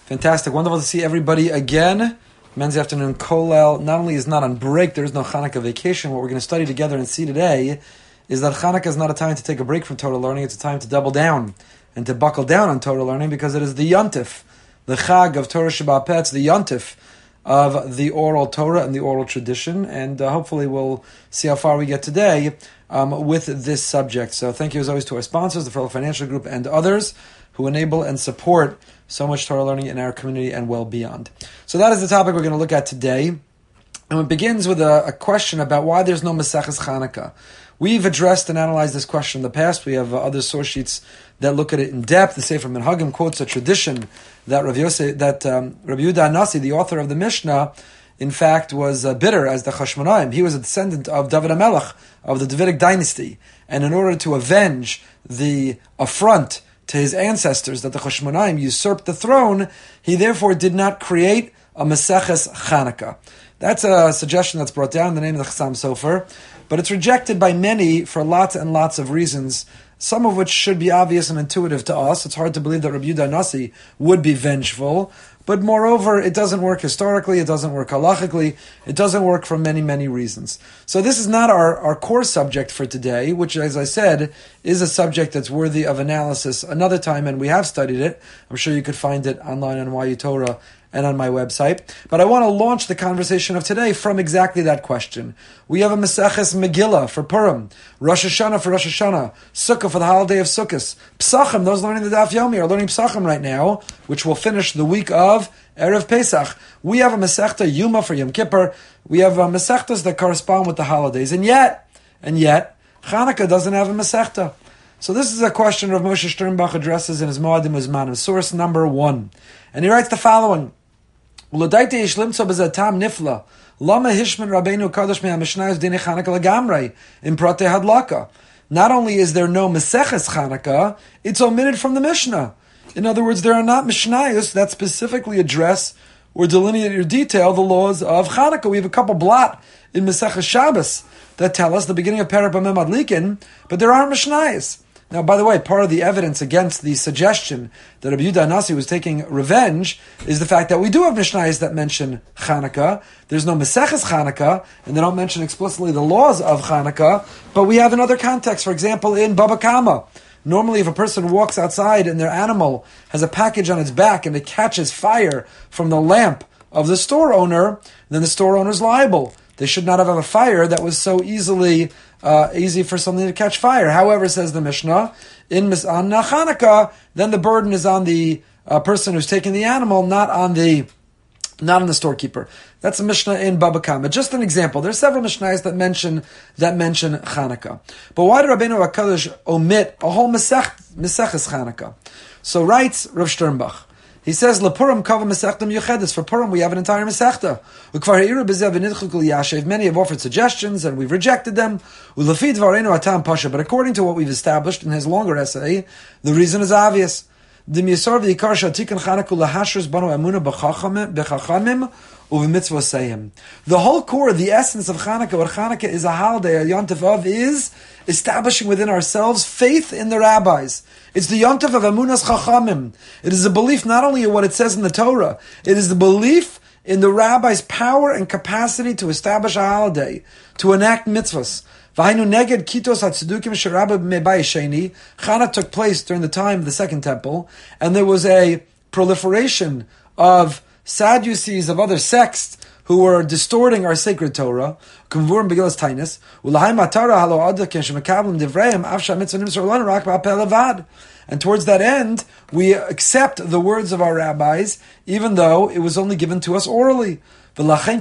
Fantastic. Wonderful to see everybody again. Men's Afternoon Kollel not only is not on break, there is no Hanukkah vacation. What we're going to study together and see today is that Hanukkah is not a time to take a break from Torah learning. It's a time to double down and to buckle down on Torah learning because it is the Yontif, the Chag of Torah Sheba'al Peh. It's the Yontif of the oral Torah and the oral tradition. And hopefully we'll see how far we get today with this subject. So thank you as always to our sponsors, the Fellow Financial Group and others who enable and support so much Torah learning in our community and well beyond. So that is the topic we're going to look at today. And it begins with a question about why there's no Maseches Chanukah. We've addressed and analyzed this question in the past. We have other source sheets that look at it in depth. The Sefer Minhagim quotes a tradition that Rabbi Yehuda Nasi, the author of the Mishnah, in fact was bitter as the Chashmonaim. He was a descendant of David HaMelech, of the Davidic dynasty. And in order to avenge the affront to his ancestors that the Chashmonaim usurped the throne, he therefore did not create a Maseches Chanukah. That's a suggestion that's brought down in the name of the Chassam Sofer, but it's rejected by many for lots and lots of reasons, some of which should be obvious and intuitive to us. It's hard to believe that Rabbi Yehuda Nasi would be vengeful, but moreover, it doesn't work historically, it doesn't work halachically, it doesn't work for many, many reasons. So this is not our core subject for today, which, as I said, is a subject that's worthy of analysis another time, and we have studied it. I'm sure you could find it online on YU Torah and on my website. But I want to launch the conversation of today from exactly that question. We have a Maseches Megillah for Purim, Rosh Hashanah for Rosh Hashanah, Sukkah for the holiday of Sukkot, Psachim, those learning the Daf Yomi are learning Psachim right now, which will finish the week of Erev Pesach. We have a Masechta Yuma for Yom Kippur. We have Masechtas that correspond with the holidays. And yet, Chanukah doesn't have a Masechta. So this is a question Rav Moshe Sternbach addresses in his Moadim Uzmanim, source number 1. And he writes the following: Not only is there no Masechta Chanukah, it's omitted from the Mishnah. In other words, there are not Mishnayos that specifically address or delineate or detail the laws of Chanukah. We have a couple blot in Maseches Shabbos that tell us the beginning of Perek B'Mem Adlikin, but there aren't Mishnayos. Now, by the way, part of the evidence against the suggestion that Rabbi Yehuda Nasi was taking revenge is the fact that we do have Mishnayos that mention Chanukah. There's no Maseches Chanukah, and they don't mention explicitly the laws of Chanukah, but we have another context. For example, in Baba Kama, normally if a person walks outside and their animal has a package on its back and it catches fire from the lamp of the store owner, then the store owner is liable. They should not have a fire that was so easy for something to catch fire. However, says the Mishnah, on Chanukah, then the burden is on the person who's taking the animal, not on the storekeeper. That's a Mishnah in Baba Kama. Just an example. There's several Mishnahs that mention Chanukah. But why did Rabbeinu HaKadosh omit a whole Maseches Chanukah? So writes Rav Sternbach. He says, "Lepurim kava Masechta Miyuchedes." For Purim, we have an entire Masechta. Many have offered suggestions, and we've rejected them. But according to what we've established in his longer essay, the reason is obvious. The whole core, the essence of Chanukah, what Chanukah is a holiday, a yontif of, is establishing within ourselves faith in the rabbis. It's the yontif of Emunas Chachamim. It is a belief not only in what it says in the Torah, it is the belief in the rabbis' power and capacity to establish a holiday, to enact mitzvahs. Chanukah took place during the time of the Second Temple, and there was a proliferation of Sadducees, of other sects, who were distorting our sacred Torah. And towards that end, we accept the words of our rabbis, even though it was only given to us orally. So therefore,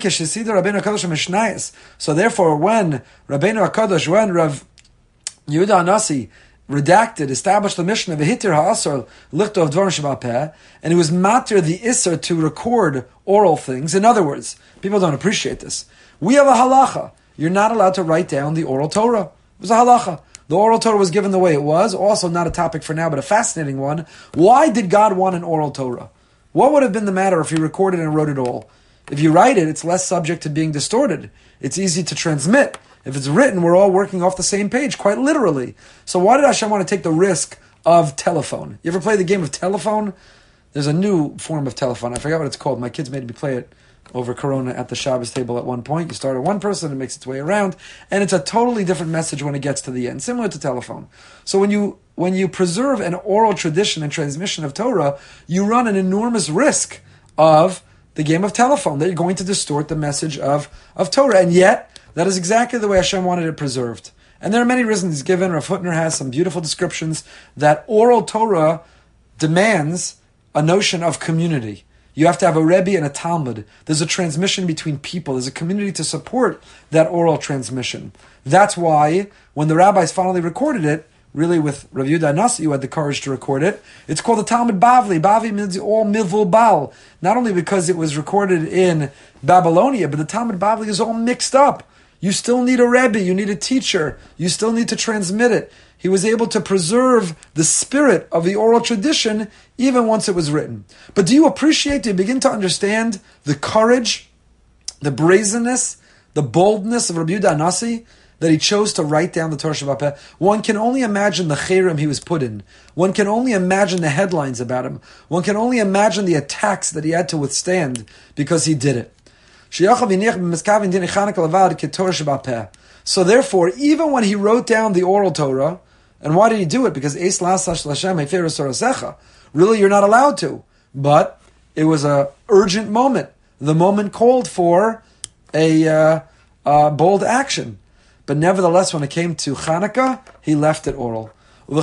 when Rabbeinu HaKadosh, when Rav Yehuda Nasi established the Mishnah, V'hitir ha'asar lichtov dvarim sheba'al peh, and it was matir the isser to record oral things. In other words, people don't appreciate this. We have a halacha. You're not allowed to write down the oral Torah. It was a halacha. The oral Torah was given the way it was. Also not a topic for now, but a fascinating one. Why did God want an oral Torah? What would have been the matter if He recorded and wrote it all? If you write it, it's less subject to being distorted. It's easy to transmit. If it's written, we're all working off the same page, quite literally. So why did Hashem want to take the risk of telephone? You ever play the game of telephone? There's a new form of telephone. I forgot what it's called. My kids made me play it over Corona at the Shabbos table at one point. You start at one person, it makes its way around, and it's a totally different message when it gets to the end, similar to telephone. So when you preserve an oral tradition and transmission of Torah, you run an enormous risk of the game of telephone, that you're going to distort the message of Torah. And yet, that is exactly the way Hashem wanted it preserved. And there are many reasons given. Rav Hutner has some beautiful descriptions that oral Torah demands a notion of community. You have to have a Rebbe and a Talmud. There's a transmission between people. There's a community to support that oral transmission. That's why, when the rabbis finally recorded it, really with Rav Yehuda Nasi, who had the courage to record it, it's called the Talmud Bavli. Bavli means all Mivul Bal. Not only because it was recorded in Babylonia, but the Talmud Bavli is all mixed up. You still need a Rebbe, you need a teacher, you still need to transmit it. He was able to preserve the spirit of the oral tradition even once it was written. But do you appreciate, do you begin to understand the courage, the brazenness, the boldness of Rabbi Yehuda Nasi, that he chose to write down the Torah Sheba'al Peh? One can only imagine the cherem he was put in. One can only imagine the headlines about him. One can only imagine the attacks that he had to withstand because he did it. So therefore, even when he wrote down the oral Torah, and why did he do it? Because really you're not allowed to. But it was an urgent moment. The moment called for a bold action. But nevertheless, when it came to Chanukah, he left it oral. Why?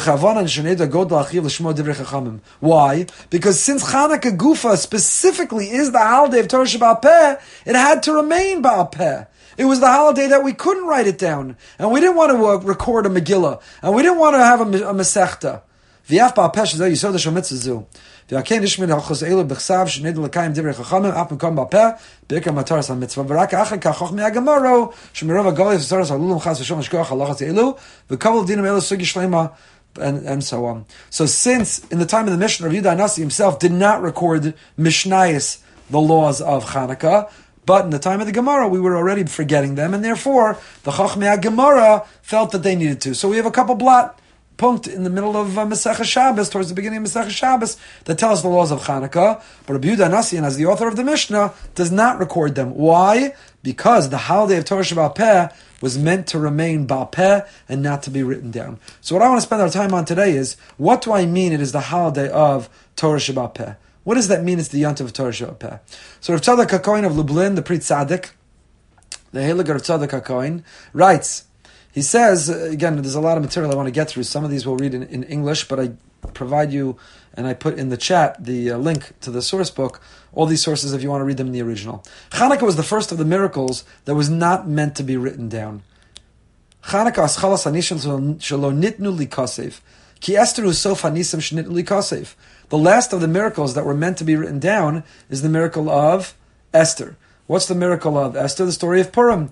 Because since Chanukah Gufa specifically is the holiday of Torah Sheba'al Peh, it had to remain Ba'al Peh. It was the holiday that we couldn't write it down. And we didn't want to record a Megillah. And we didn't want to have a Masechta. V'yaf Ba'al Peh shezeh yisod ha'shel mitzvah. V'yakein nishmin halchos eilu b'chsav shened l'kayim divrei chachamim af mekom Ba'al Peh b'ikar mataras ha'mitzvah. V'rak achar kach chochmei haGemara shemirov ha'galei v'saras ha'lulim chas v'shom hashkoach halachas eilu v'kavel dinam eilu sugi shlema, and so on. So since in the time of the Mishnah, Rav Yehuda Nasi himself did not record Mishnayos, the laws of Chanukah, but in the time of the Gemara, we were already forgetting them, and therefore, the Chachmei Gemara felt that they needed to. So we have a couple blot punkt in the middle of Masechah Shabbos, towards the beginning of Masechah Shabbos, that tell us the laws of Chanukah, but Rabbi Yehuda Nasiyan, as the author of the Mishnah, does not record them. Why? Because the holiday of Torah Sheba'al Peh was meant to remain Ba'al Peh and not to be written down. So what I want to spend our time on today is, what do I mean it is the holiday of Torah Sheba'al Peh? What does that mean it's the Yontif of Torah Sheba'al Peh? So Rav Tzadok HaKohen of Lublin, the Pri Tzaddik, the Heilig Rav Tzadok HaKohen, writes, he says, again, there's a lot of material I want to get through. Some of these we'll read in English, but I provide you, and I put in the chat, the link to the source book, all these sources if you want to read them in the original. Chanukah was the first of the miracles that was not meant to be written down. Chanukah aschalas hanishan shelo nitnu likasev. Ki Esther usof hanisam shnitnu likasev. The last of the miracles that were meant to be written down is the miracle of Esther. What's the miracle of Esther? The story of Purim,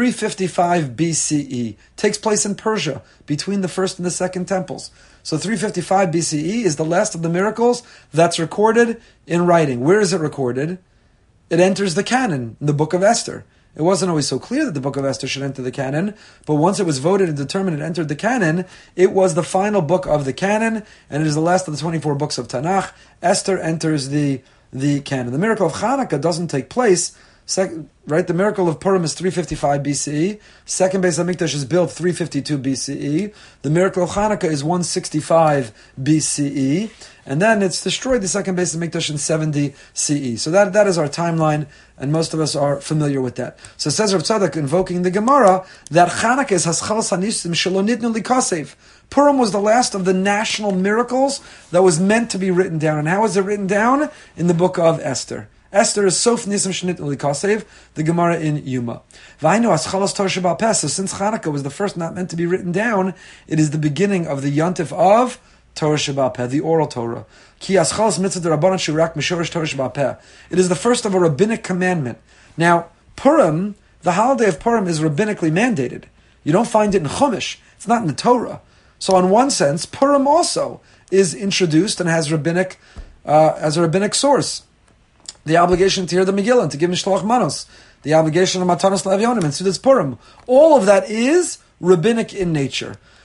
355 BCE. Takes place in Persia, between the first and the second temples. So 355 BCE is the last of the miracles that's recorded in writing. Where is it recorded? It enters the canon, in the book of Esther. It wasn't always so clear that the book of Esther should enter the canon, but once it was voted and determined it entered the canon, it was the final book of the canon, and it is the last of the 24 books of Tanakh. Esther enters the canon. The miracle of Chanukah doesn't take place. The miracle of Purim is 355 BCE. Second Beis HaMikdash is built 352 BCE. The miracle of Chanukah is 165 BCE. And then it's destroyed, the second Beis HaMikdash, in 70 CE. So that is our timeline, and most of us are familiar with that. So it says Rav Tzadok, invoking the Gemara, that Chanukah is Haschalas Hanisim Shelo Nitnu Likasev. Purim was the last of the national miracles that was meant to be written down. And how was it written down? In the book of Esther. Esther is Sof Nisam Shnit Likasev, the Gemara in Yuma. Vainu Aschalas Torah Sheba'al Peh. So since Chanukah was the first not meant to be written down, it is the beginning of the Yontif of Torah Sheba'al Peh, the oral Torah. Ki Aschalas Mitzvah D'Rabbanan Shurak Mishorish Torah Sheba'al Peh. It is the first of a rabbinic commandment. Now, Purim, the holiday of Purim, is rabbinically mandated. You don't find it in Chumash. It's not in the Torah. So in one sense, Purim also is introduced and has rabbinic, as a rabbinic source. The obligation to hear the Megillah and to give Mishloach Manos. The obligation of Matanos L'Avyonim and Sudas Purim. All of that is rabbinic in nature.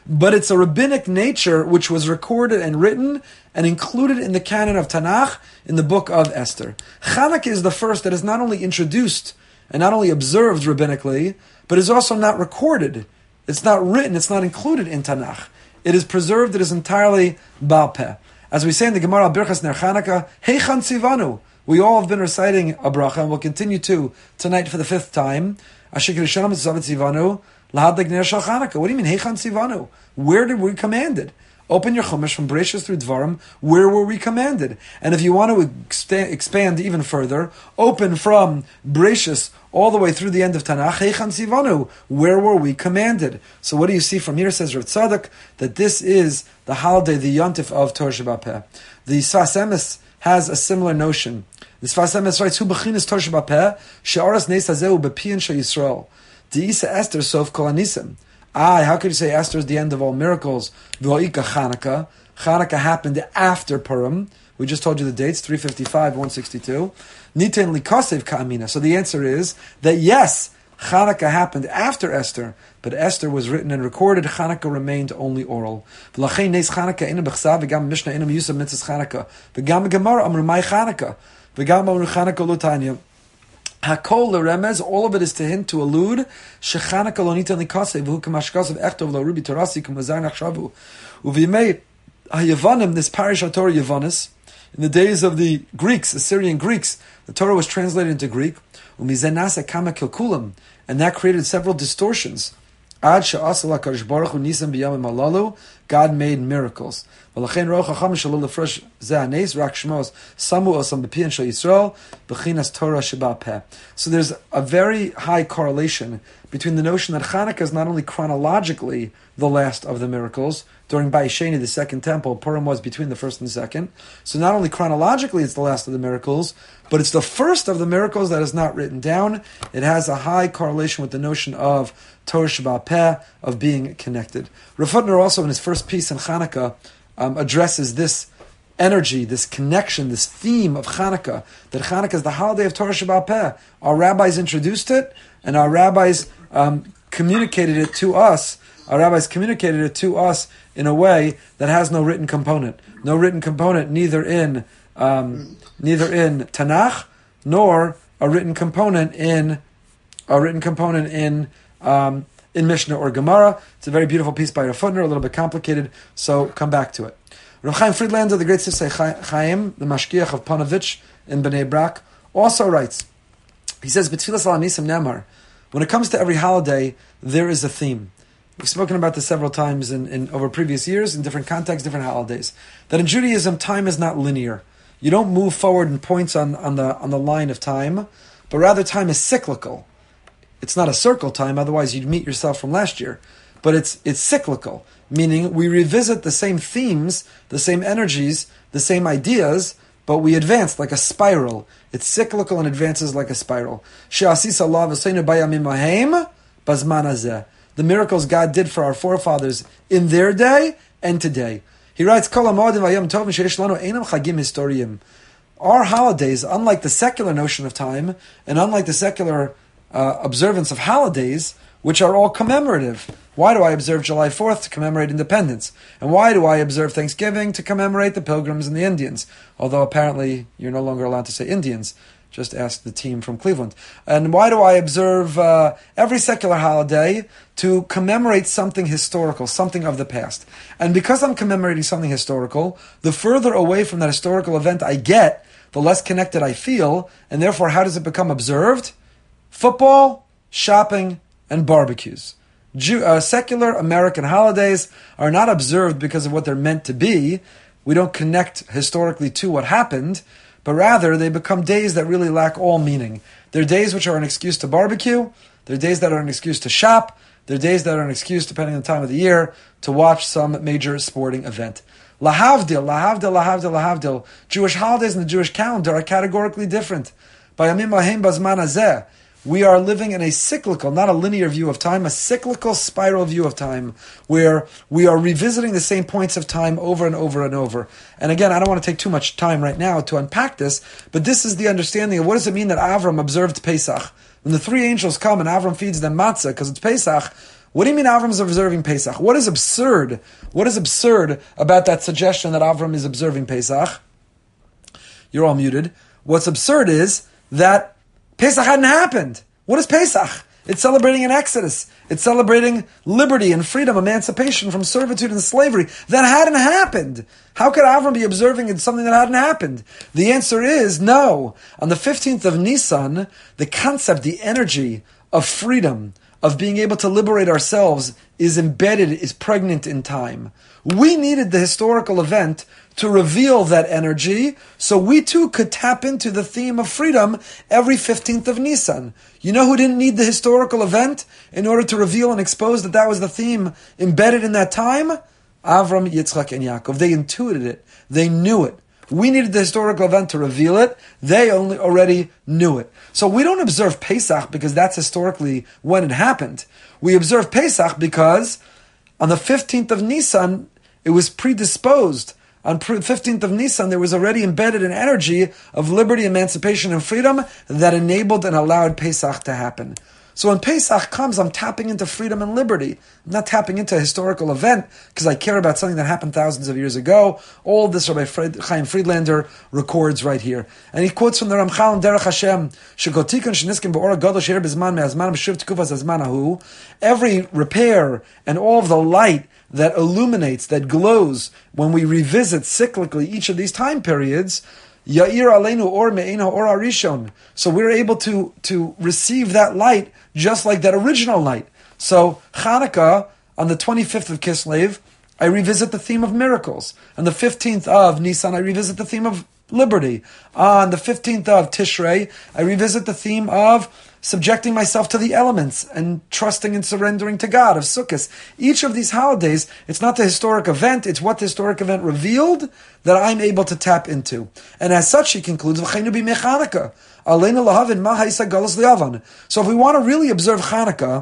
but it's a rabbinic nature which was recorded and written and included in the canon of Tanakh in the book of Esther. Chanukah is the first that is not only introduced and not only observed rabbinically, but is also not recorded. It's not written, it's not included in Tanakh. It is preserved, it is entirely Baal Peh. As we say in the Gemara al Birchas Ner Chanukah, Heichan Tzivanu. We all have been reciting a bracha, and we'll continue to tonight for the 5th time. Asher Kirishanam Tzavat Tzivanu, Lahadlik Ner Shal Chanukah. What do you mean, Heichan Tzivanu? Where did we commanded? Open your Chumash from Bereshis through Dvarim. Where were we commanded? And if you want to expand even further, open from Bereshis all the way through the end of Tanakh. Heichan Tzivanu. Where were we commanded? So what do you see from here? Says Rav Tzadok that this is the holiday, the Yontif of Torah Shabbat Peh. The Sfas Emes has a similar notion. The Sfas Emes writes, "Hu b'chinas Torah Shabbat Peh she'aras neis hazeu b'piyin shel Yisrael. D'isa Esther sof kol anisim." How could you say Esther is the end of all miracles? V'oika Chanukah. Chanukah happened after Purim. We just told you the dates, 355, 162. Niten likasev ka'amina. So the answer is that yes, Chanukah happened after Esther, but Esther was written and recorded. Chanukah remained only oral. V'lachein neis Chanukah ina b'chsav, v'gam Mishnah ina miyusav mitzvahs Chanukah. V'gam Gemara amru mai Chanukah. V'gam amru Chanukah lo tanya. Hakol leremez, all of it is to hint, to allude. Shechanukah lo nitan likasev, v'hu kamashkasav echtov lo rubi torasi kumazar nachshavu. Uv'yimei haYavanim, this parish Torah Yavanis, in the days of the Greeks, Assyrian Greeks, the Torah was translated into Greek. Umizenasa kama kilkulam, and that created several distortions. Ad she'asal HaKadosh Baruch Hu nisan b'yamim halalu, God made miracles. V'lachein roch hacham shalol lefresh zeh hanes rak shmos samu osam b'piyan shel Yisrael b'chinas Torah Shabbat Peh. So there's a very high correlation between the notion that Chanukah is not only chronologically the last of the miracles. During Bais Sheni, the second temple, Purim was between the first and the second. So not only chronologically it's the last of the miracles, but it's the first of the miracles that is not written down. It has a high correlation with the notion of Torah Shabbat Peh, of being connected. Rav Hutner also in his first piece in Chanukah addresses this energy, this connection, this theme of Chanukah, that Chanukah is the holiday of Torah Shabbat Peh. Our rabbis introduced it, and our rabbis communicated it to us. Our rabbis communicated it to us in a way that has no written component. No written component, neither in Tanakh, nor a written component in Mishnah or Gemara. It's a very beautiful piece by Rav Hutner, a little bit complicated, so come back to it. Rav Chaim Friedlander, the great Sifsei Chaim, the Mashgiach of Panovich in Bnei Brak, also writes, he says, B'tfilas al Anisim Nemar, when it comes to every holiday, there is a theme. We've spoken about this several times in over previous years, in different contexts, different holidays. That in Judaism, time is not linear. You don't move forward in points on the line of time, but rather time is cyclical. It's not a circle time, otherwise you'd meet yourself from last year. But it's cyclical, meaning we revisit the same themes, the same energies, the same ideas, but we advance like a spiral. It's cyclical and advances like a spiral. The miracles God did for our forefathers in their day and today. He writes, our holidays, unlike the secular notion of time, and unlike the secular observance of holidays, which are all commemorative. Why do I observe July 4th? To commemorate independence. And why do I observe Thanksgiving? To commemorate the Pilgrims and the Indians. Although apparently you're no longer allowed to say Indians. Just ask the team from Cleveland. And why do I observe every secular holiday? To commemorate something historical, something of the past. And because I'm commemorating something historical, the further away from that historical event I get, the less connected I feel. And therefore, how does it become observed? Football, shopping, and barbecues. Secular American holidays are not observed because of what they're meant to be. We don't connect historically to what happened, but rather they become days that really lack all meaning. They're days which are an excuse to barbecue, they're days that are an excuse to shop, they're days that are an excuse, depending on the time of the year, to watch some major sporting event. Lahavdil, lahavdil, lahavdil, lahavdil. Jewish holidays in the Jewish calendar are categorically different. Bayamim lahem bazman hazeh. We are living in a cyclical, not a linear view of time, a cyclical spiral view of time, where we are revisiting the same points of time over and over and over. And again, I don't want to take too much time right now to unpack this, but this is the understanding of what does it mean that Avram observed Pesach. When the three angels come and Avram feeds them matzah because it's Pesach, What do you mean Avram is observing Pesach? What is absurd? What is absurd about that suggestion that Avram is observing Pesach? You're all muted. What's absurd is that Pesach hadn't happened. What is Pesach? It's celebrating an exodus. It's celebrating liberty and freedom, emancipation from servitude and slavery. That hadn't happened. How could Avram be observing something that hadn't happened? The answer is no. On the 15th of Nisan, the concept, the energy of freedom, of being able to liberate ourselves is embedded, is pregnant in time. We needed the historical event to reveal that energy, so we too could tap into the theme of freedom every 15th of Nisan. You know who didn't need the historical event in order to reveal and expose that that was the theme embedded in that time? Avram, Yitzchak, and Yaakov. They intuited it. They knew it. We needed the historical event to reveal it. They already knew it. So we don't observe Pesach because that's historically when it happened. We observe Pesach because on the 15th of Nisan, it was predisposed. On 15th of Nisan, there was already embedded an energy of liberty, emancipation, and freedom that enabled and allowed Pesach to happen. So when Pesach comes, I'm tapping into freedom and liberty. I'm not tapping into a historical event because I care about something that happened thousands of years ago. All this Rabbi Chaim Friedlander records right here. And he quotes from the Ramchal in Derech Hashem, Shekotikon sheniskim be'ora gadol she'er bezman me'azman b'shuv t'kufas azman ahu. Every repair and all of the light that illuminates, that glows when we revisit cyclically each of these time periods, Ya'ir aleinu or me'ena or arishon. So we're able to receive that light just like that original light. So Chanukah, on the 25th of Kislev, I revisit the theme of miracles. On the 15th of Nisan, I revisit the theme of liberty. On the 15th of Tishrei, I revisit the theme of subjecting myself to the elements and trusting and surrendering to God, of Sukkot. Each of these holidays, it's not the historic event, it's what the historic event revealed that I'm able to tap into. And as such, he concludes, V'cheinu b'mei Chanukah, aleinu lahavin ma ha'isa galus li'avan. So if we want to really observe Chanukah,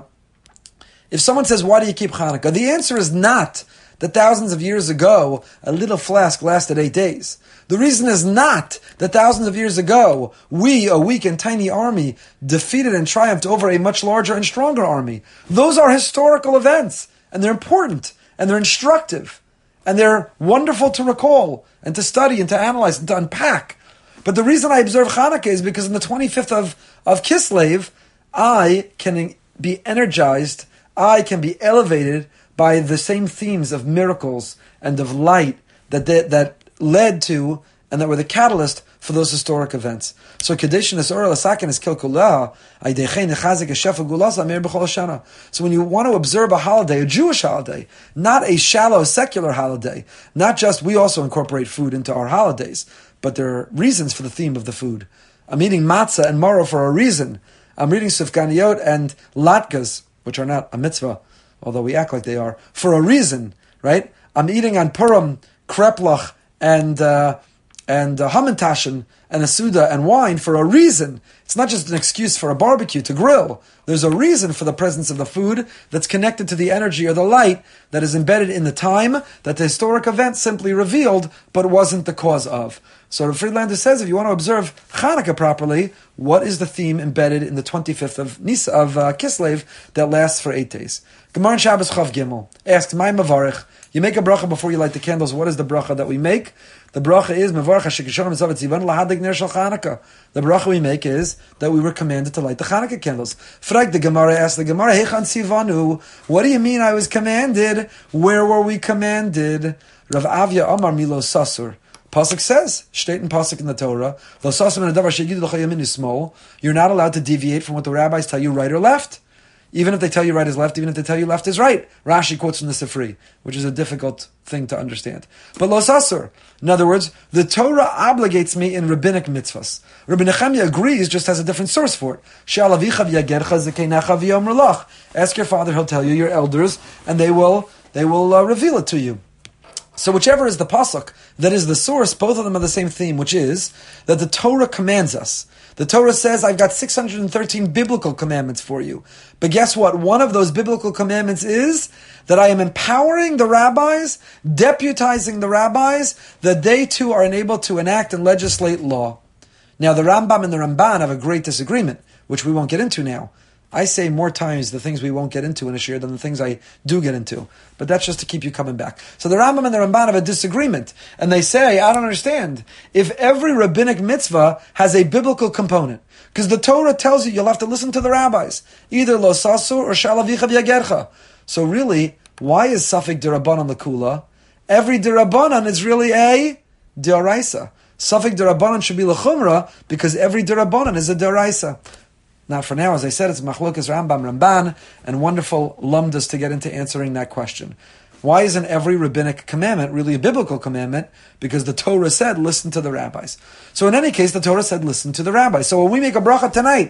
if someone says, why do you keep Chanukah? The answer is not that thousands of years ago, a little flask lasted 8 days. The reason is not that thousands of years ago, we, a weak and tiny army, defeated and triumphed over a much larger and stronger army. Those are historical events, and they're important, and they're instructive, and they're wonderful to recall, and to study, and to analyze, and to unpack. But the reason I observe Chanukah is because on the 25th of Kislev, I can be energized, I can be elevated by the same themes of miracles and of light that led to and that were the catalyst for those historic events. So Kedushin is Ora Lasakin is Kilkula, Aidechein Nechazik Shefa Gulas Amir B'chol Shana. So when you want to observe a holiday, a Jewish holiday, not a shallow secular holiday, not just we also incorporate food into our holidays, but there are reasons for the theme of the food. I'm eating matzah and maror for a reason. I'm reading sufganiyot and latkes, which are not a mitzvah, although we act like they are, for a reason, right? I'm eating on Purim, kreplach, and hamantashen, and a suda, and wine for a reason. It's not just an excuse for a barbecue to grill. There's a reason for the presence of the food that's connected to the energy or the light that is embedded in the time that the historic event simply revealed, but wasn't the cause of. So Friedlander says, if you want to observe Chanukah properly, what is the theme embedded in the 25th of Kislev that lasts for 8 days? Gemara in Shabbos Chav Gimel asks, "My mavarich." You make a bracha before you light the candles. What is the bracha that we make? The bracha is mavarich hashikishon mitzvah tzivan lahadik ner shel Chanukah. The bracha we make is that we were commanded to light the Chanukah candles. Frag the Gemara asks the Gemara, "Hechan tzivanu?" What do you mean I was commanded? Where were we commanded? Rav Avya Amar Milo Sasur. Pasuk says, state in Pasuk in the Torah, you're not allowed to deviate from what the rabbis tell you right or left. Even if they tell you right is left, even if they tell you left is right. Rashi quotes from the Sifri, which is a difficult thing to understand. But lo sasur. In other words, the Torah obligates me in rabbinic mitzvahs. Rabbi Nechemia agrees, just has a different source for it. Ask your father, he'll tell you, your elders, and they will reveal it to you. So whichever is the pasuk that is the source, both of them are the same theme, which is that the Torah commands us. The Torah says, I've got 613 biblical commandments for you. But guess what? One of those biblical commandments is that I am empowering the rabbis, deputizing the rabbis, that they too are enabled to enact and legislate law. Now the Rambam and the Ramban have a great disagreement, which we won't get into now. I say more times the things we won't get into in a shir than the things I do get into. But that's just to keep you coming back. So the Rambam and the Ramban have a disagreement. And they say, I don't understand. If every rabbinic mitzvah has a biblical component, because the Torah tells you you'll have to listen to the rabbis, either lo sasur or shalavicha v'yagercha. So really, why is Safek Dirabanan Lakula? Every Dirabanan is really a Dioraisa. Safek Dirabanan should be Lachumra because every Dirabanan is a Dioraisa. Now, for now, as I said, it's Machlokas Rambam Ramban and wonderful lumdas to get into answering that question. Why isn't every rabbinic commandment really a biblical commandment? Because the Torah said, listen to the rabbis. So in any case, the Torah said, listen to the rabbis. So when we make a bracha tonight,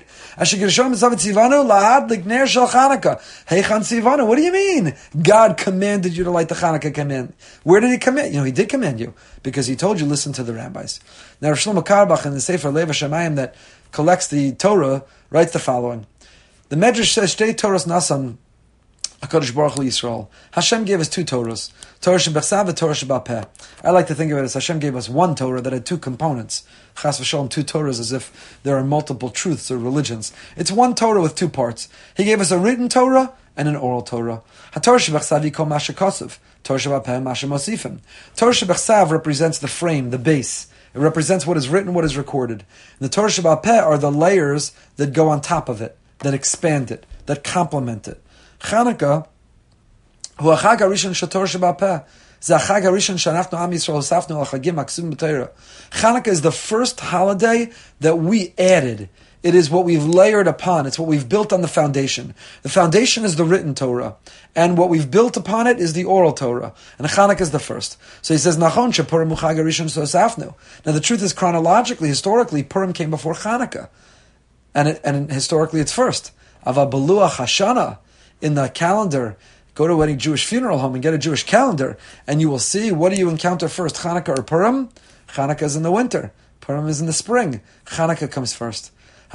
what do you mean? God commanded you to light the Chanukah command. Where did he command? He did command you, because he told you, listen to the rabbis. Now, Rav Shlomo Carlebach in the Sefer Lev HaShamayim that collects the Torah writes the following. The Medrash says, Shtei Torahs Nasan HaKadosh Baruch Hu Yisrael. Hashem gave us two Torahs, Torah Shebechsav and Torah Shebal Peh. I like to think of it as Hashem gave us one Torah that had two components. Chas v'sholom, two Torahs, as if there are multiple truths or religions. It's one Torah with two parts. He gave us a written Torah and an oral Torah. HaTorah Shebechsav yikol Masha Kosev, Torah Shebal Peh Masha Mosifim. Torah Shebechsav represents the frame, the base. It represents what is written, what is recorded. And the Torah Shebal Peh are the layers that go on top of it, that expand it, that complement it. Chanukah, hu hachag harishon shel Torah shebal peh. Ze hachag harishon she'anachnu am Yisrael hosafnu al chagim haksuvim b'Torah. Chanukah is the first holiday that we added. It is what we've layered upon. It's what we've built on the foundation. The foundation is the written Torah, and what we've built upon it is the oral Torah. And Chanukah is the first. So he says, Nachon shePurim hu chag harishon shel hosafnu. Now the truth is, chronologically, historically, Purim came before Chanukah, and historically it's first. Ava beluach Hashana. In the calendar, go to any Jewish funeral home and get a Jewish calendar, and you will see, what do you encounter first, Chanukah or Purim? Chanukah is in the winter. Purim is in the spring. Chanukah comes first.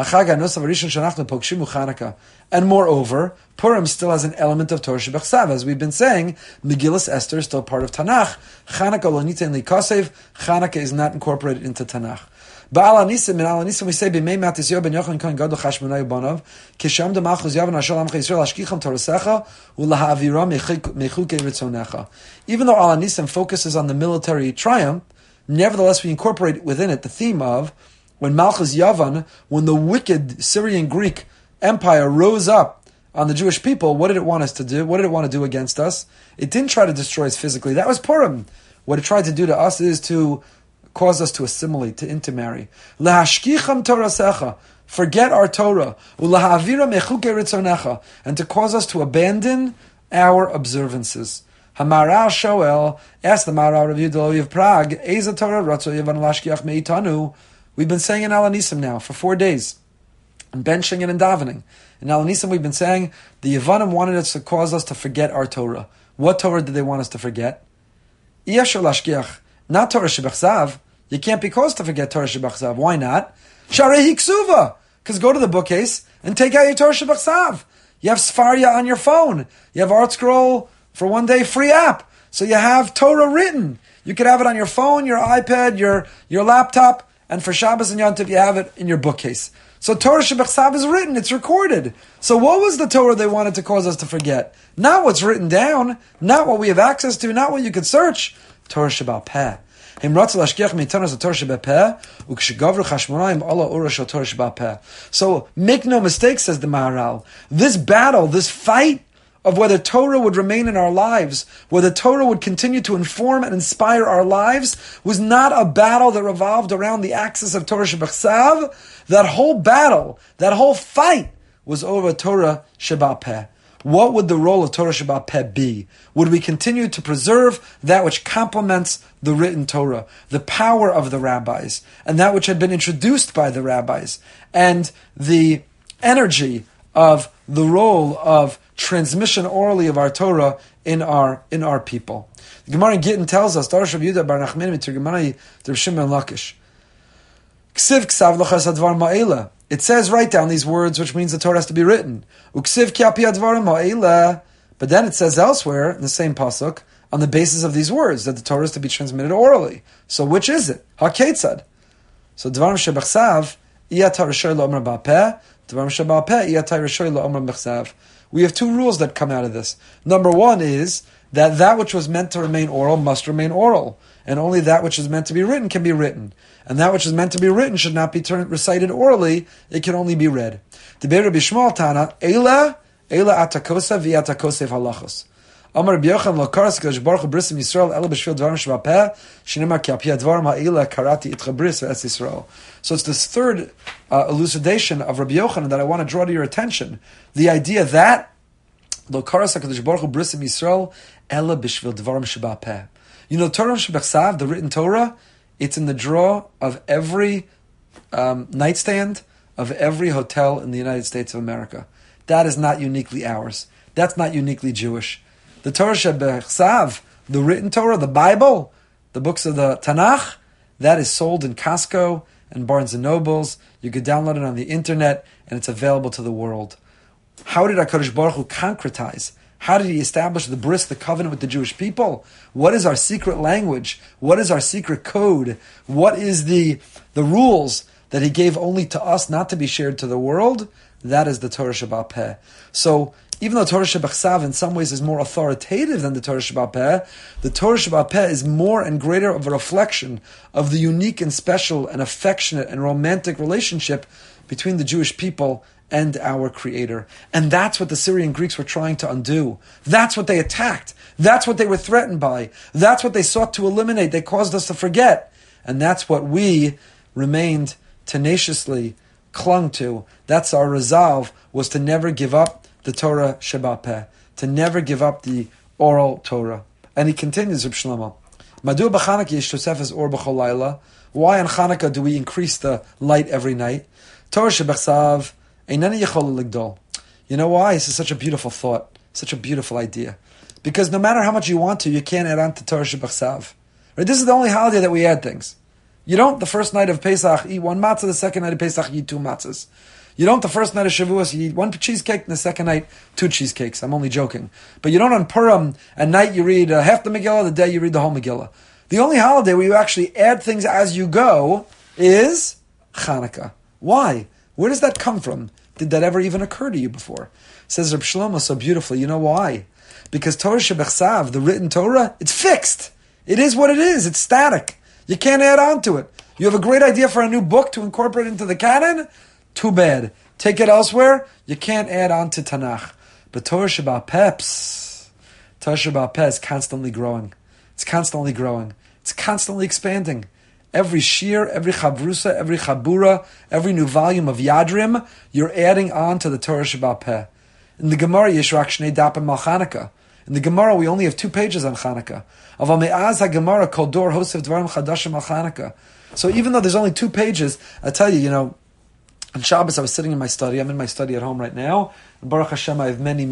And moreover, Purim still has an element of Torah Shebechsav. As we've been saying, Megillas Esther is still part of Tanakh. Chanukah lo nitein likasev. Chanukah is not incorporated into Tanakh. Ba'al Anisim, in Al Anisim we say, B'mei Matisyo ben Yochanan Kohen Gadol Chashmonai Bonav, Kisham de Malchus Yavan Ashol Amcha Yisrael Ashkicham Torasecha, U'lahavira Mechukei Ritzonecha. Even though Al Anisim focuses on the military triumph, nevertheless we incorporate within it the theme of when Malchus Yavan, when the wicked Syrian Greek Empire rose up on the Jewish people, what did it want us to do? What did it want to do against us? It didn't try to destroy us physically. That was Purim. What it tried to do to us is to cause us to assimilate, to intermarry. Lahashkicham Torasecha, forget our Torah. Ulahavira mechukei ritzonecha, and to cause us to abandon our observances. Hamaral Shoel asked the Maharal Rav Yehuda of Prague, Eza Torah ratzo yevan lashkiach meitanu. We've been saying in Al Anisim now for 4 days, and benching it and davening. In Al Anisim we've been saying the Yevanim wanted us to cause us to forget our Torah. What Torah did they want us to forget? Iyashar lashkiach. Not Torah Shebechsav. You can't be caused to forget Torah Shebechsav. Why not? Sharei Hiksuva. Because go to the bookcase and take out your Torah Shebechsav. You have Sfaria on your phone. You have Art Scroll for 1 day free app. So you have Torah written. You could have it on your phone, your iPad, your laptop, and for Shabbos and Yom Tov you have it in your bookcase. So Torah Shebechsav is written, it's recorded. So what was the Torah they wanted to cause us to forget? Not what's written down, not what we have access to, not what you could search. Torah Shebal Peh. So make no mistake, says the Maharal, this battle, this fight of whether Torah would remain in our lives, whether Torah would continue to inform and inspire our lives, was not a battle that revolved around the axis of Torah Shebechsav. That whole battle, that whole fight was over Torah Shebal Peh. What would the role of Torah Shebal Peh be? Would we continue to preserve that which complements the written Torah, the power of the rabbis, and that which had been introduced by the rabbis, and the energy of the role of transmission orally of our Torah in our people? The Gemara in Gittin tells us, Darash Rav Yehuda bar Nachman Miturgemanai Rav Shimon Lakish. Ksiv ksav lachas hadvar ma'ela. It says, write down these words, which means the Torah has to be written. Uksiv ki api hadvarim ma'ela. But then it says elsewhere, in the same pasuk, on the basis of these words, that the Torah is to be transmitted orally. So which is it? HaKetzad. So dvarim shebechsav, iya Torah shel lo omer ba'peh, We have two rules that come out of this. Number one is that which was meant to remain oral must remain oral, and only that which is meant to be written can be written. And that which is meant to be written should not be recited orally, it can only be read. Amar Rabbi Yochanan lo karas Kadosh Baruch Hu brisim Yisrael ela b'shvil dvarim shebapeh shenema ki al pi advarim ha'ila karati itcha bris ve'es Yisrael. So it's this third elucidation of Rabbi Yochanan that I want to draw to your attention. The idea that lo karas Kadosh Baruch Hu brisim Yisrael ela b'shvil dvarim shebapeh. You know, Torah shebechsav, the written Torah, it's in the drawer of every nightstand of every hotel in the United States of America. That is not uniquely ours. That's not uniquely Jewish. The Torah Shebechsav, the written Torah, the Bible, the books of the Tanakh, that is sold in Costco and Barnes & Nobles. You could download it on the internet, and it's available to the world. How did HaKadosh Baruch Hu concretize? How did he establish the bris, the covenant with the Jewish people? What is our secret language? What is our secret code? What is the rules that he gave only to us, not to be shared to the world? That is the Torah Sheba'al Peh. So, even though Torah Shebechsav in some ways is more authoritative than the Torah Sheba'al Peh, the Torah Sheba'al Peh is more and greater of a reflection of the unique and special and affectionate and romantic relationship between the Jewish people and our Creator. And that's what the Syrian Greeks were trying to undo. That's what they attacked. That's what they were threatened by. That's what they sought to eliminate. They caused us to forget. And that's what we remained tenaciously clung to. That's our resolve, was to never give up the Torah Sheba'al Peh, to never give up the oral Torah. And he continues, Reb Shlomo, Madu b'Chanukah yesh tosefes or b'chol layla. Why on Chanukah do we increase the light every night? Torah Shebechsav einani yechol ligdol. You know why? This is such a beautiful thought, such a beautiful idea. Because no matter how much you want to, you can't add on to Torah Shebechsav. Right? This is the only holiday that we add things. You don't, the first night of Pesach, eat one matzah, the second night of Pesach, eat two matzahs. You don't, the first night of Shavuos, you eat one cheesecake, and the second night, two cheesecakes. I'm only joking. But you don't on Purim, at night you read half the Megillah, the day you read the whole Megillah. The only holiday where you actually add things as you go is Chanukah. Why? Where does that come from? Did that ever even occur to you before? Says Reb Shlomo so beautifully. You know why? Because Torah Shebechsav, the written Torah, it's fixed. It is what it is. It's static. You can't add on to it. You have a great idea for a new book to incorporate into the canon? Too bad. Take it elsewhere, you can't add on to Tanakh. But Torah Sheba'al Peh, Torah Sheba'al Peh is constantly growing. It's constantly growing. It's constantly expanding. Every shir, every chabrusa, every chabura, every new volume of Yadrim, you're adding on to the Torah Sheba'al Peh. In the Gemara, Yishrak Shnei Dapim Al Chanukah. In the Gemara, we only have 2 pages on Chanukah. Aval me'az ha-Gemara kol dor hosev dvarim chadashim al Chanukah. So even though there's only 2 pages, I tell you, on Shabbos, I was sitting in my study. I'm in my study at home right now. And Baruch Hashem, I have many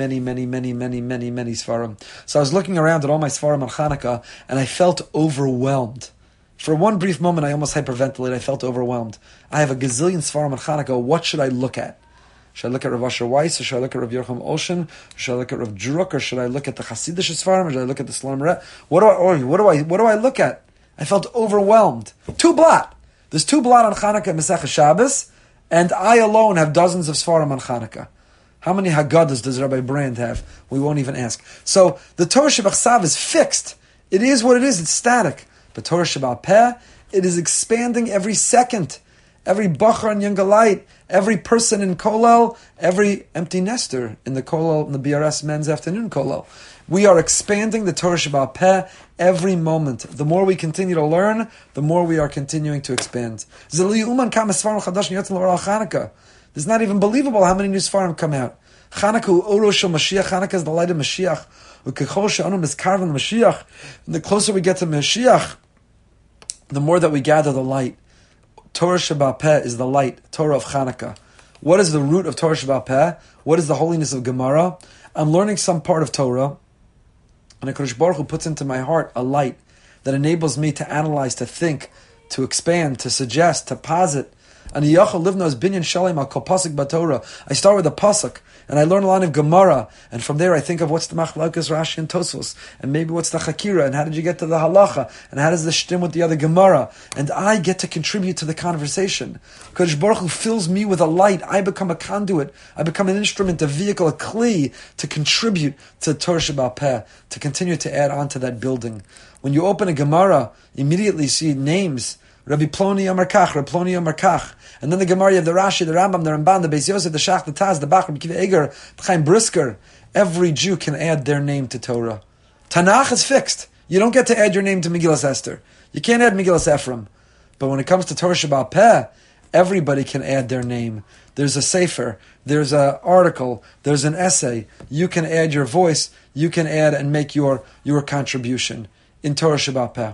Sfarim. So I was looking around at all my Sfarim on Chanukah, and I felt overwhelmed. For one brief moment, I almost hyperventilated. I felt overwhelmed. I have a gazillion Sfarim on Chanukah. What should I look at? Should I look at Rav Asher Weiss, or should I look at Rav Yerchim Olshan, or should I look at Rav Druk, or should I look at the Hasidic Sfarim, or should I look at the Shalom Ret? What do I look at? I felt overwhelmed. 2 blot. There's 2 blot on Chanukah and Masechah Shabbos. And I alone have dozens of Sfarim on Chanukah. How many Haggadahs does Rabbi Brand have? We won't even ask. So the Torah Shebechsav is fixed. It is what it is. It's static. But Torah Sheba'al Peh, it is expanding every second. Every Bachar and Yungalite, every person in Kollel, every empty nester in the Kollel, in the BRS men's afternoon Kollel. We are expanding the Torah Sheba'al Peh every moment. The more we continue to learn, the more we are continuing to expand. It's not even believable how many new Sfarim come out. Chanukah is the light of Mashiach. And the closer we get to Mashiach, the more that we gather the light. Torah Sheba'al Peh is the light, Torah of Chanukah. What is the root of Torah Sheba'al Peh? What is the holiness of Gemara? I'm learning some part of Torah, and HaKadosh Baruch Hu puts into my heart a light that enables me to analyze, to think, to expand, to suggest, to posit. Aniyachal livnos binyan shalem al kol pasuk b'Torah. I start with a pasuk, and I learn a line of Gemara, and from there I think of what's the machlokes Rashi and Tosfos, and maybe what's the Chakira, and how did you get to the halacha, and how does the shtim with the other Gemara, and I get to contribute to the conversation. Kodesh Baruch Hu fills me with a light. I become a conduit. I become an instrument, a vehicle, a kli to contribute to Torah Sheba'al Peh, to continue to add on to that building. When you open a Gemara, you immediately see names. Rabbi Ploni Amar Kach, Rabbi Ploni Amar Kach. And then the Gemara, you have the Rashi, the Rambam, the Ramban, the Beis Yosef, the Shach, the Taz, the Bach, Rabbi Kiva Eger, the Chaim Brisker. Every Jew can add their name to Torah. Tanakh is fixed. You don't get to add your name to Megillas Esther. You can't add Megillas Ephraim. But when it comes to Torah Sheba'al Peh, everybody can add their name. There's a sefer, there's an article, there's an essay. You can add your voice, you can add and make your contribution in Torah Sheba'al Peh.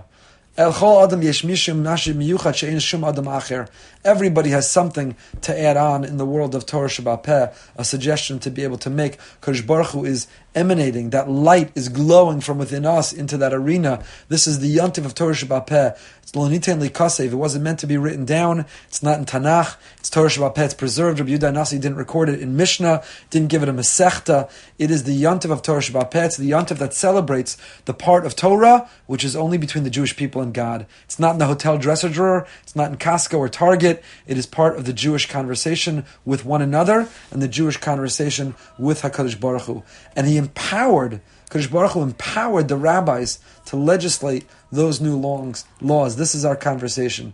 Everybody has something to add on in the world of Torah Sheba'al Peh, a suggestion to be able to make. Kodesh Baruch Hu is emanating, that light is glowing from within us into that arena. This is the yontiv of Torah Sheba'al Peh. It's lo nitein likasev. It wasn't meant to be written down. It's not in Tanakh. It's Torah Sheba'al Peh. It's preserved. Rabbi Yehuda Nasi didn't record it in Mishnah, didn't give it a Masechta. It is the yontiv of Torah Sheba'al Peh. It's the yontiv that celebrates the part of Torah which is only between the Jewish people and God. It's not in the hotel dresser drawer. It's not in Costco or Target. It is part of the Jewish conversation with one another and the Jewish conversation with HaKadosh Baruch Hu. And Kadosh Baruch Hu empowered the rabbis to legislate those new laws. This is our conversation.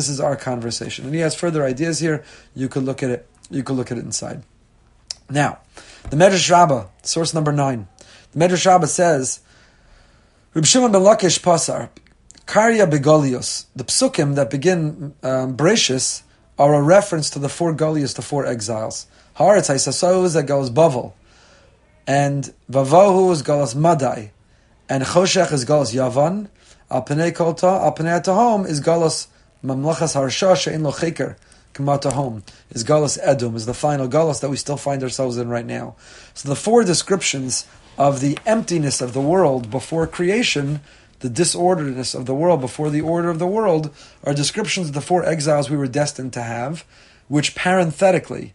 And he has further ideas here. You could look at it. Inside. Now, the Medrash Rabbah, source number 9. The Medrash Rabbah says, Reb Shimon ben Lakish Pasar, Karya Begolios. The psukim that begin Bereshis are a reference to the 4 Golios, the 4 exiles. Haaretz Haisasahu is that Galos Bavel, and Vavahu is Galos Madai, and Choshech is Galos Yavan. Al Pnei Kolta, Al Pnei Tahom is Galos Mamlachas Harsha She'in Lo Cheker. Home is Galus Edom, is the final Galus that we still find ourselves in right now. So the 4 descriptions of the emptiness of the world before creation, the disorderedness of the world before the order of the world, are descriptions of the 4 exiles we were destined to have, which parenthetically,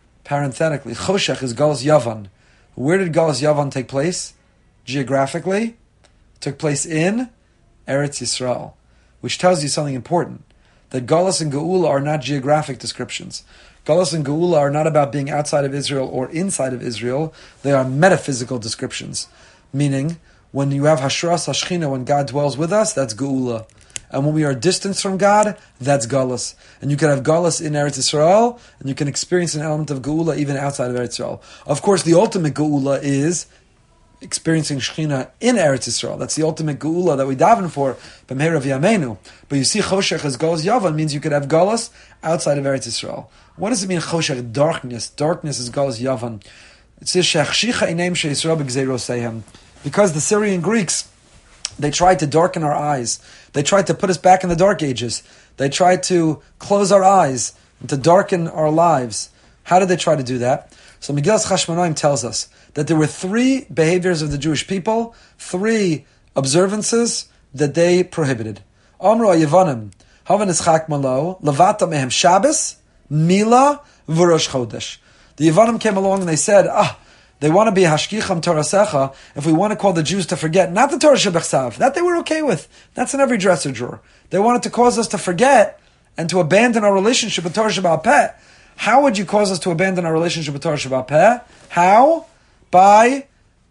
Choshech is Galus Yavan. Where did Galus Yavan take place? Geographically, it took place in Eretz Yisrael, which tells you something important. That Galus and Geula are not geographic descriptions. Galus and Geula are not about being outside of Israel or inside of Israel. They are metaphysical descriptions. Meaning, when you have Hashras Hashchina, when God dwells with us, that's Geula. And when we are distanced from God, that's Galus. And you can have Galus in Eretz Yisrael, and you can experience an element of Geula even outside of Eretz Yisrael. Of course, the ultimate Geula is experiencing Shekhinah in Eretz Yisrael. That's the ultimate Geula that we daven for, B'meir of Yameinu. But you see, Choshech as Galus Yavan means you could have Galus outside of Eretz Yisrael. What does it mean, Choshech, darkness? Darkness is Galus Yavan. It says, Shechshicha einem she'Yisrael b'gzeirosehem. Because the Syrian Greeks, they tried to darken our eyes. They tried to put us back in the dark ages. They tried to close our eyes and to darken our lives. How did they try to do that? So Megillas Chashmonaim tells us that there were 3 behaviors of the Jewish people, 3 observances that they prohibited. Amru Yevanim, Havan Ischak Malo, Levata Mehem Shabbos, Mila, V'Rosh Chodesh. The Yevanim came along and they said, they want to be Hashkicham Torasecha, if we want to call the Jews to forget, not the Torah Shebechsav, that they were okay with. That's in every dresser drawer. They wanted to cause us to forget and to abandon our relationship with Torah Sheba'al Peh. How would you cause us to abandon our relationship with Torah Sheba'al Peh? How? By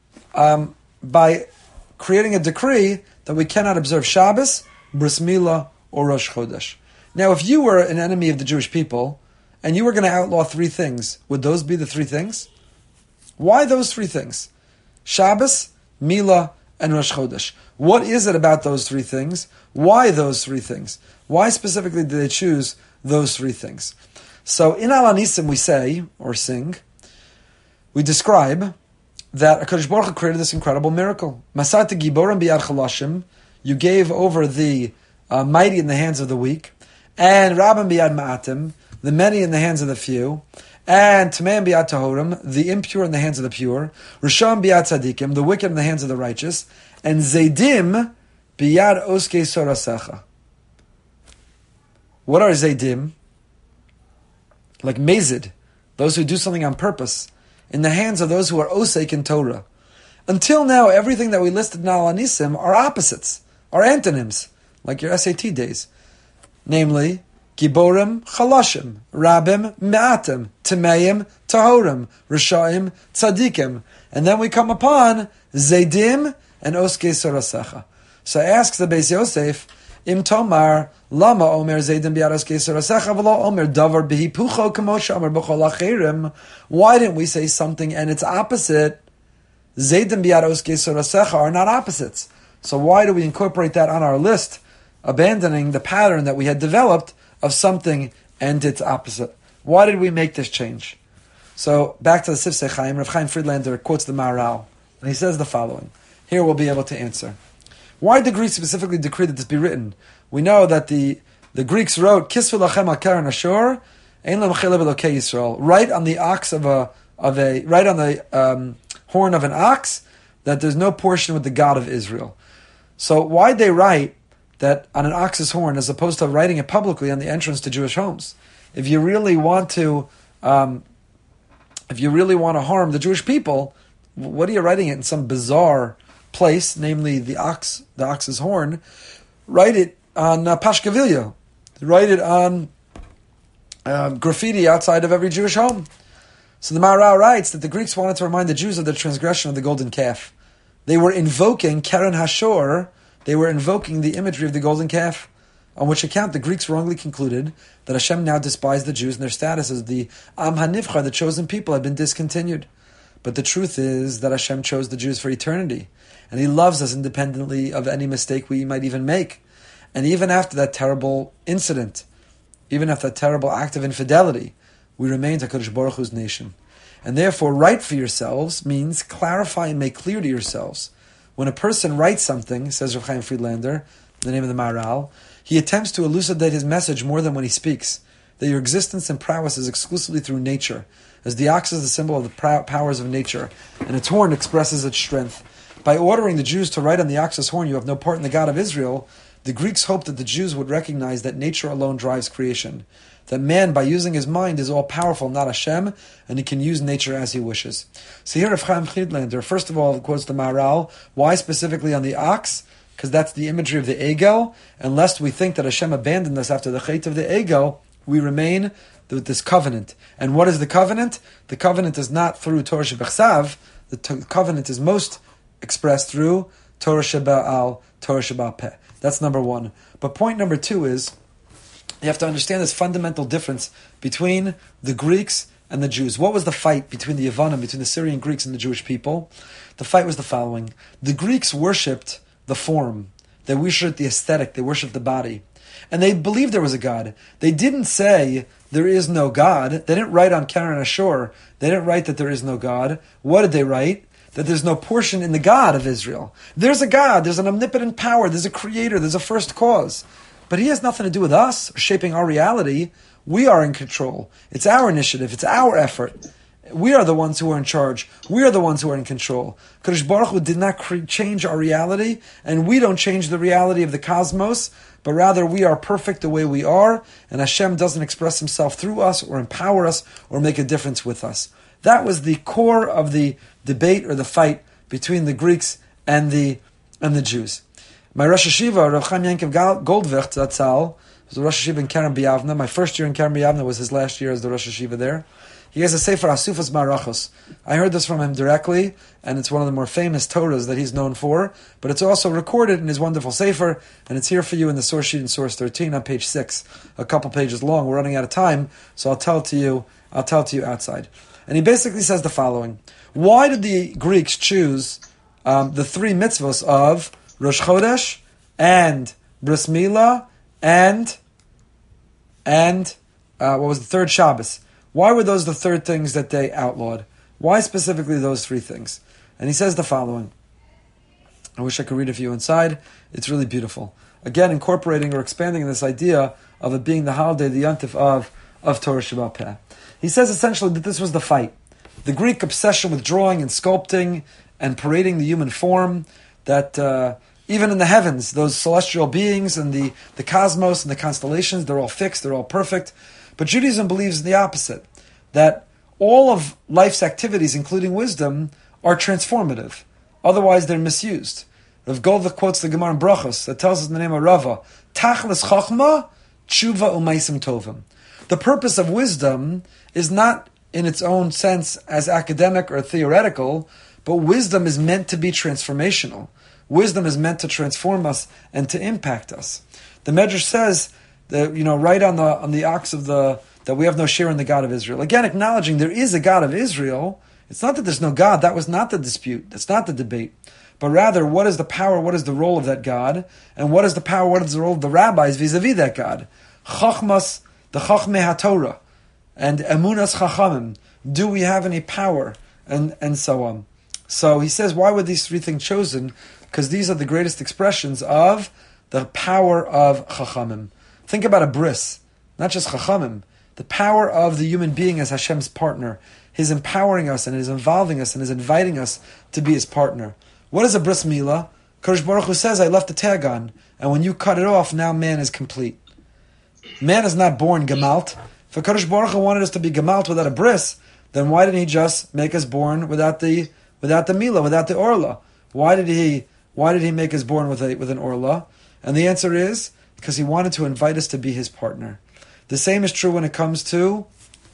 creating a decree that we cannot observe Shabbos, Bris Milah, or Rosh Chodesh. Now, if you were an enemy of the Jewish people, and you were going to outlaw 3 things, would those be the 3 things? Why those 3 things? Shabbos, Milah, and Rosh Chodesh. What is it about those 3 things? Why those 3 things? Why specifically did they choose those 3 things? So in Al Anisim we say, or sing, we describe that HaKadosh Baruch Hu created this incredible miracle. Masata giborim biyad chalashim, you gave over the mighty in the hands of the weak, and rabim biyad ma'atim, the many in the hands of the few, and tameim biyad tahorim, the impure in the hands of the pure, risham biyad tzadikim, the wicked in the hands of the righteous, and zaydim biyad oskei sorasecha. What are zaydim? like mezid, those who do something on purpose, in the hands of those who are osek in Torah. Until now, everything that we listed in Al Anisim are opposites, are antonyms, like your SAT days. Namely, Giborim, Chalashim, Rabim, Me'atim, Timeim, Tahorim, Rishaim, Tzadikim. And then we come upon Zaydim and Oskei Sorasecha. So asks the Beis Yosef, Im Tomar, Lama Omer Zaydim Biad Oskei Sorasecha, V'lo Omer Davar Behipucho Kamosha Omer B'chol Achirim. Why didn't we say something and its opposite? Zaydim Biad Oskei Sorasecha are not opposites. So why do we incorporate that on our list, abandoning the pattern that we had developed of something and its opposite? Why did we make this change? So back to the Sifsei Chaim, Rav Chaim Friedlander quotes the Maharal, and he says the following. Here we'll be able to answer. Why did the Greeks specifically decree that this be written? We know that the Greeks wrote Kisvu lachem al karen ashur, ein lemachelev elokei Yisrael, right on the ox right on the horn of an ox, that there's no portion with the God of Israel. So why'd they write that on an ox's horn as opposed to writing it publicly on the entrance to Jewish homes? If you really want to harm the Jewish people, what are you writing it in some bizarre place, namely the ox's horn? Write it on Pashkevillia. Write it on graffiti outside of every Jewish home. So the Maharal writes that the Greeks wanted to remind the Jews of the transgression of the golden calf. They were invoking Keren Hashor, they were invoking the imagery of the golden calf, on which account the Greeks wrongly concluded that Hashem now despised the Jews and their status as the Am HaNivchar, the chosen people, had been discontinued. But the truth is that Hashem chose the Jews for eternity, and He loves us independently of any mistake we might even make. And even after that terrible incident, even after that terrible act of infidelity, we remained HaKadosh Baruch Hu's nation. And therefore, write for yourselves means clarify and make clear to yourselves. When a person writes something, says Rav Chaim Friedlander, the name of the Maharal, he attempts to elucidate his message more than when he speaks, that your existence and prowess is exclusively through nature, as the ox is the symbol of the powers of nature, and its horn expresses its strength. By ordering the Jews to write on the ox's horn, you have no part in the God of Israel, the Greeks hoped that the Jews would recognize that nature alone drives creation, that man, by using his mind, is all-powerful, not Hashem, and he can use nature as he wishes. So here Rav Chaim Friedlander, first of all, quotes the Maharal. Why specifically on the ox? Because that's the imagery of the Egel, and lest we think that Hashem abandoned us after the Chait of the Egel, we remain with this covenant. And what is the covenant? The covenant is not through Torah Shebechsav. The covenant is most expressed through Torah Sheba'al, Torah Sheba'al Peh. That's number one. But point number two is, you have to understand this fundamental difference between the Greeks and the Jews. What was the fight between the Yevanim, between the Syrian Greeks and the Jewish people? The fight was the following. The Greeks worshipped the form. They worshipped the aesthetic. They worshipped the body. And they believed there was a God. They didn't say there is no God. They didn't write on Karen Ashur. They didn't write that there is no God. What did they write? That there's no portion in the God of Israel. There's a God. There's an omnipotent power. There's a creator. There's a first cause. But He has nothing to do with us, shaping our reality. We are in control. It's our initiative. It's our effort. We are the ones who are in charge. We are the ones who are in control. Kadosh Baruch Hu did not change our reality, and we don't change the reality of the cosmos, but rather we are perfect the way we are, and Hashem doesn't express Himself through us or empower us or make a difference with us. That was the core of the debate or the fight between the Greeks and the Jews. My Rosh Hashiva, Rav Chaim Yankiv Goldvicht Zatzal, was the Rosh Hashiva in Keren B'Yavna. My first year in Keren B'Yavna was his last year as the Rosh Hashiva there. He has a Sefer Asufas Marachos. I heard this from him directly, and it's one of the more famous Torahs that he's known for, but it's also recorded in his wonderful Sefer, and it's here for you in the source sheet in source 13 on page 6, a couple pages long. We're running out of time, so I'll tell it to you outside. And he basically says the following. Why did the Greeks choose the three mitzvos of Rosh Chodesh and Bris Milah and what was the third Shabbos? Why were those the third things that they outlawed? Why specifically those three things? And he says the following. I wish I could read it for you inside. It's really beautiful. Again, incorporating or expanding this idea of it being the holiday, the yontif of Torah Sheba'al Peh. He says essentially that this was the fight. The Greek obsession with drawing and sculpting and parading the human form, that even in the heavens, those celestial beings and the cosmos and the constellations, they're all fixed, they're all perfect. But Judaism believes the opposite, that all of life's activities, including wisdom, are transformative. Otherwise, they're misused. Rav Goldvich quotes the Gemara in Brachos that tells us in the name of Rava, Tachlis Chachma, Tshuva Umaisim Tovim. The purpose of wisdom is not in its own sense as academic or theoretical, but wisdom is meant to be transformational. Wisdom is meant to transform us and to impact us. The Medrash says that, right on the ox of that we have no share in the God of Israel. Again, acknowledging there is a God of Israel. It's not that there's no God. That was not the dispute. That's not the debate. But rather, what is the power, what is the role of that God, and what is the power, what is the role of the rabbis vis-a-vis that God? Chachmas, the Chachmei HaTorah, and Emunas Chachamim. Do we have any power? And so on. So he says, why were these three things chosen? Because these are the greatest expressions of the power of Chachamim. Think about a bris, not just Chachamim. The power of the human being as Hashem's partner. His empowering us and his involving us and his inviting us to be his partner. What is a bris milah? Kadosh Baruch Hu says, I left the tag on, and when you cut it off, now man is complete. Man is not born gemalt. If Kadosh Baruch Hu wanted us to be gemalt without a bris, then why didn't he just make us born without the milah, without the orla? Why did he make us born with an orla? And the answer is because he wanted to invite us to be his partner. The same is true when it comes to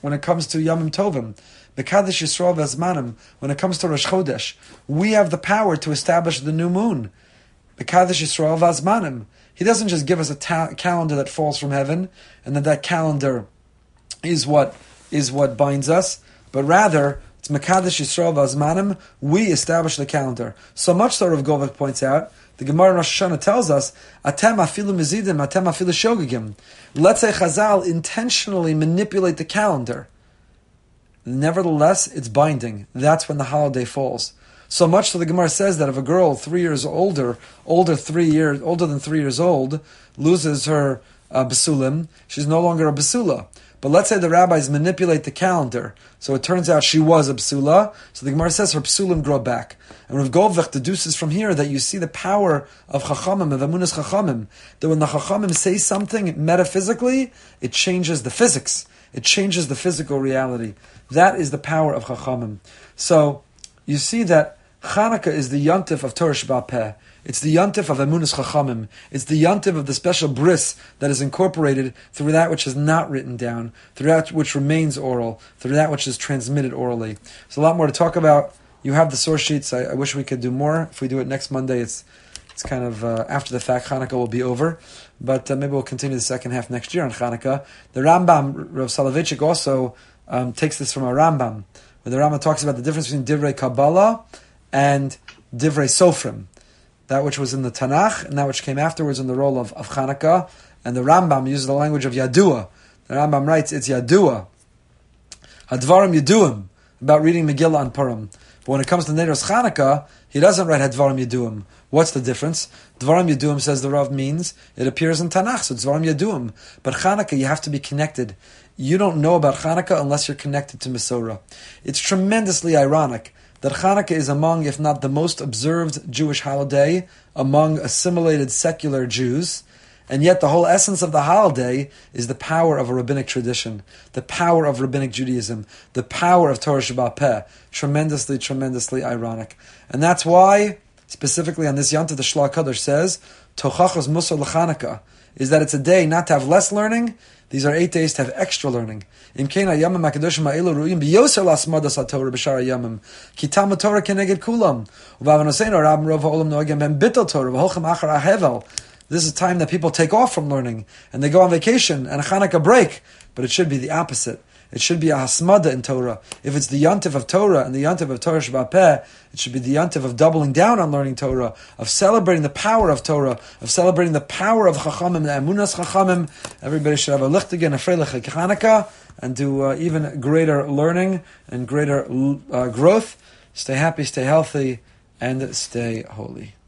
Yamim Tovim. Mekadesh Yisrael V'Azmanim. When it comes to Rosh Chodesh, we have the power to establish the new moon. Mekadesh Yisrael V'Azmanim. He doesn't just give us a calendar that falls from heaven, and that calendar is what binds us, but rather it's Mekadesh Yisrael V'Azmanim. We establish the calendar. So much so, Rav Govek points out, the Gemara in Rosh Hashanah tells us, Atem afilu mizidim, atem afilu shogigim. Let's say Chazal intentionally manipulate the calendar. Nevertheless, it's binding. That's when the holiday falls. So much so the Gemara says that if a girl 3 years older than 3 years old, loses her basulim, she's no longer a basula. But let's say the rabbis manipulate the calendar, so it turns out she was a psula, so the Gemara says her psulim grow back. And Rav Goldvich deduces from here that you see the power of Chachamim, of Emunas Chachamim, that when the Chachamim say something metaphysically, it changes the physics. It changes the physical reality. That is the power of Chachamim. So, you see that Chanukah is the yontif of Torah Sheba'al Peh. It's the yontif of Emunas Chachamim. It's the yontif of the special bris that is incorporated through that which is not written down, through that which remains oral, through that which is transmitted orally. There's a lot more to talk about. You have the source sheets. I wish we could do more. If we do it next Monday, it's kind of after the fact. Chanukah will be over. But maybe we'll continue the second half next year on Chanukah. The Rambam, Rav Soloveitchik, also takes this from a Rambam, where the Rambam talks about the difference between Divrei Kabbalah and Divrei Sofrim, that which was in the Tanakh and that which came afterwards in the role of Chanukah. And the Rambam uses the language of Yadua. The Rambam writes, it's Yadua. Hadvarim Yaduim, about reading Megillah on Purim. But when it comes to Neiros Chanukah, he doesn't write Hadvarim Yaduim. What's the difference? Dvarim Yaduim, says the Rav, means it appears in Tanakh, so it's Dvarim Yaduim. But Chanukah, you have to be connected. You don't know about Chanukah unless you're connected to Mesorah. It's tremendously ironic that Chanukah is among, if not the most observed Jewish holiday, among assimilated secular Jews, and yet the whole essence of the holiday is the power of a rabbinic tradition, the power of rabbinic Judaism, the power of Torah Sheba'al Peh. Tremendously, tremendously ironic. And that's why, specifically on this Yontif, the Shla Kadosh says, Tochachos Musar L'Chanukah, is that it's a day not to have less learning. These are 8 days to have extra learning. Imkein hayamim hakadoshim ha'elu ru'im biyoser lasmadas haTorah b'shar hayamim ki talmud Torah keneged kulam u'v'avanoseinu rab rov ha'olam noagim ben bittul Torah v'holchem achar hahevel. This is a time that people take off from learning and they go on vacation and a Chanukah break. But it should be the opposite. It should be a hasmada in Torah. If it's the yontif of Torah and the yontif of Torah Sheba'al Peh, it should be the yontif of doubling down on learning Torah, of celebrating the power of Torah, of celebrating the power of Chachamim, the Emunas Chachamim. Everybody should have a lichtigen, a freilich Chanukah, and do even greater learning and greater growth. Stay happy, stay healthy, and stay holy.